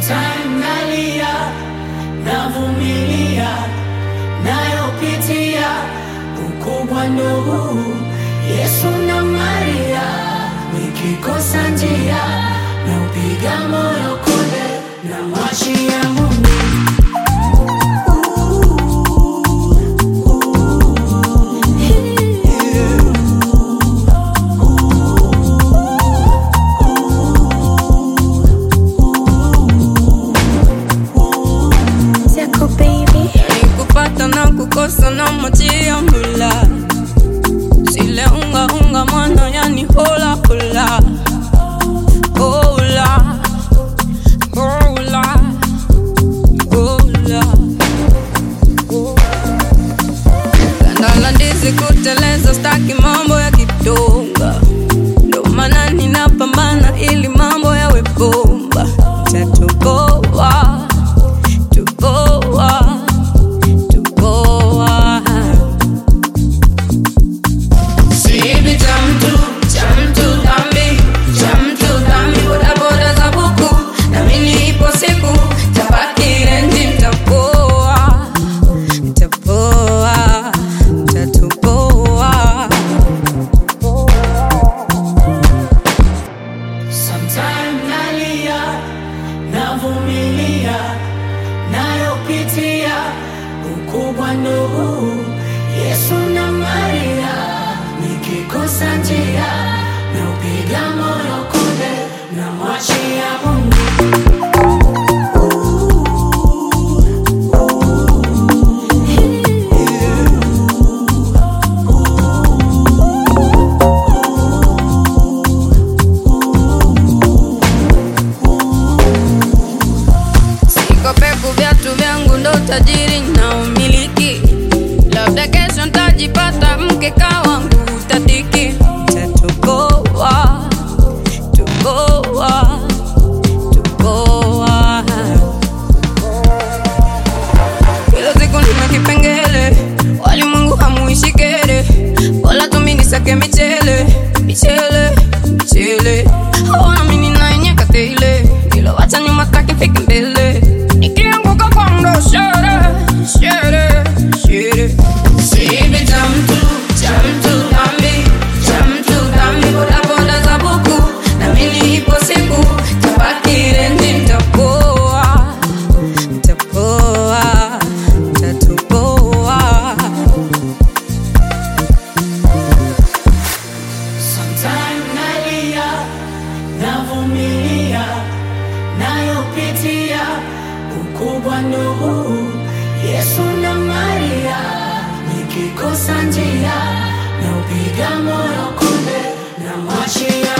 Sometimes nalia, navumilia, nayopitia, ukubwa ndo huu. Yesu na Maria, nikikosa njia, naupiga moyo konde, namwachia Mungu. Kukosa na machia mula sile unga mwana yani hola hola hola hola hola kandala ndizi kuteleza staki mambo ya kitonga ndo maana ninapambana ili mambo yawe bomba tatoboa tuboa Navumilia, nayopitia, ukubwa ndo huu. Yesu na Maria, nikikosa njia, naupiga moyo konde, namwachia Mungu. Viatu vyangu ndo tajiri na umiliki, labda kesho ntajipata mke kawangu utadiki. Tatoboa, tuboa, tuboa. Kila siku nina kipengele, walimwengu hamuishi kere, wala tumi nisake michele, michele, michele. Hawana mini na enyeka teile, ilo wacha nyuma taki fike mbele. Nikianguka kwa ndo shere, shere, shere. Sibi chamtu dhambi boda boda za buku, na mimi ipo siku tabaki rendi nitapoa, nitapoa, nitatoboa. Sometimes nalia, navumilia, nayopitia, ukubwa ndo huu. Yesu na Maria, nikikosa njia, naupiga moyo konde, namwachia